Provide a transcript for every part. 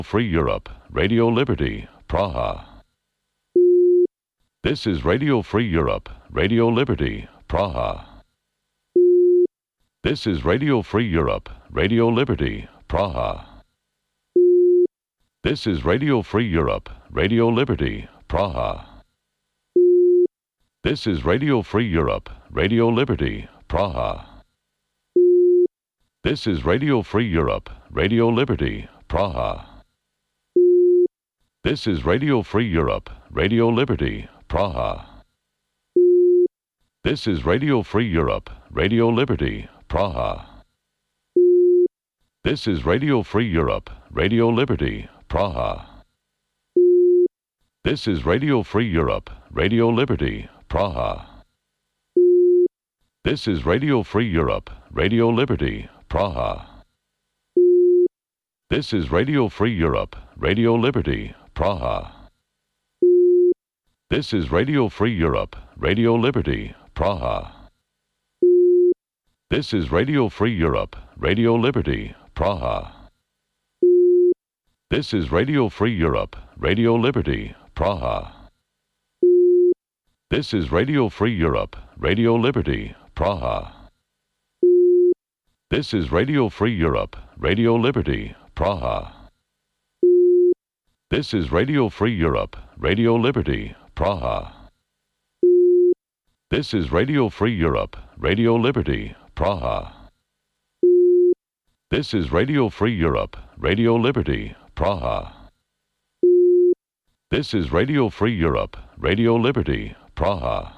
Free Europe, Radio Liberty, Praha. This is Radio Free Europe, Radio Liberty, Praha. This is Radio Free Europe, Radio Liberty, Praha. This is Radio Free Europe, Radio Liberty, Praha. This is Radio Free Europe, Radio Liberty, Praha. This is Radio Free Europe, Radio Liberty, Praha. This is Radio Free Europe, Radio Liberty, Praha. This is Radio Free Europe, Radio Liberty, Praha. This is Radio Free Europe, Radio Liberty, Praha. This is Radio Free Europe, Radio Liberty, Praha. This is Radio Free Europe, Radio Liberty, Praha. This is Radio Free Europe, Radio Liberty, Praha. This is Radio Free Europe, Radio Liberty, Praha. This is Radio Free Europe, Radio Liberty, Praha. This is Radio Free Europe, Radio Liberty, Praha. This is Radio Free Europe, Radio Liberty, Praha. This is Radio Free Europe, Radio Liberty, Praha. This is Radio Free Europe, Radio Liberty, Praha. This is Radio Free Europe, Radio Liberty, Praha. This is Radio Free Europe, Radio Liberty, Praha. This is Radio Free Europe, Radio Liberty, Praha.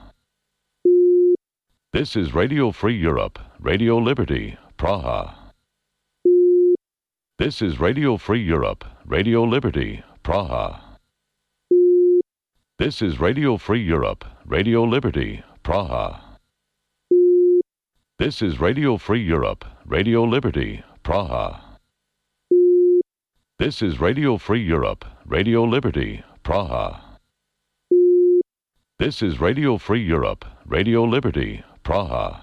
This is Radio Free Europe, Radio Liberty, Praha. This is Radio Free Europe, Radio Liberty, Praha. This is Radio Free Europe, Radio Liberty, Praha. This is Radio Free Europe, Radio Liberty, Praha. This is Radio Free Europe, Radio Liberty, Praha. This is Radio Free Europe, Radio Liberty, Praha.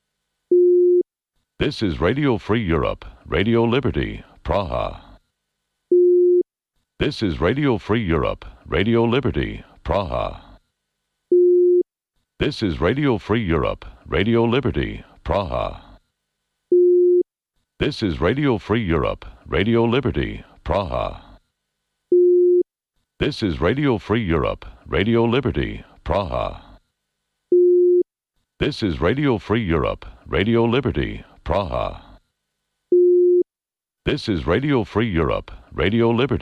This is Radio Free Europe, Radio Liberty, Praha. This is Radio Free Europe, Radio Liberty, Praha. This is Radio Free Europe, Radio Liberty, Praha. This is Radio Free Europe, Radio Liberty, Praha. This is Radio Free Europe, Radio Liberty, Praha. This is Radio Free Europe, Radio Liberty, Praha. This is Radio Free Europe, Radio Liberty.